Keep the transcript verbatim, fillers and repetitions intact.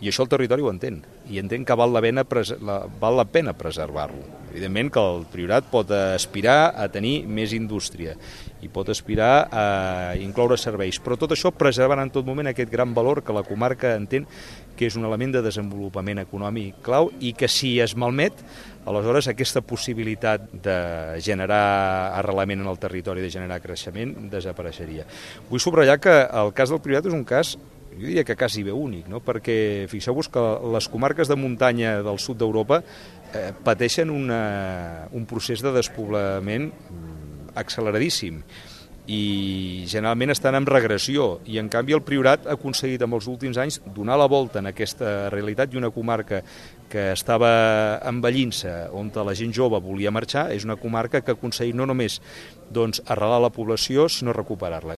I això el territori ho entén, i entén que val la pena, la, val la pena preservar-lo. Evidentment que el Priorat pot aspirar a tenir més indústria i pot aspirar a incloure serveis, però tot això preservant en tot moment aquest gran valor que la comarca entén que és un element de desenvolupament econòmic clau i que si es malmet, aleshores aquesta possibilitat de generar arrelament en el territori, de generar creixement, desapareixeria. Vull subratllar que el cas del Priorat és un cas, jo diria que quasi bé únic, no? Perquè fixeu-vos que les comarques de muntanya del sud d'Europa eh, pateixen una, un procés de despoblament acceleradíssim i generalment estan en regressió, i en canvi el Priorat ha aconseguit en els últims anys donar la volta en aquesta realitat, i una comarca que estava envellint-se, on la gent jove volia marxar, és una comarca que ha aconseguit no només doncs, arrelar la població, sinó recuperar-la.